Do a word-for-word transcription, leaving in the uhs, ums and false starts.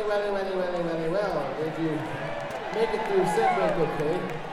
well, well, well, well, well. Did you make it through set break okay?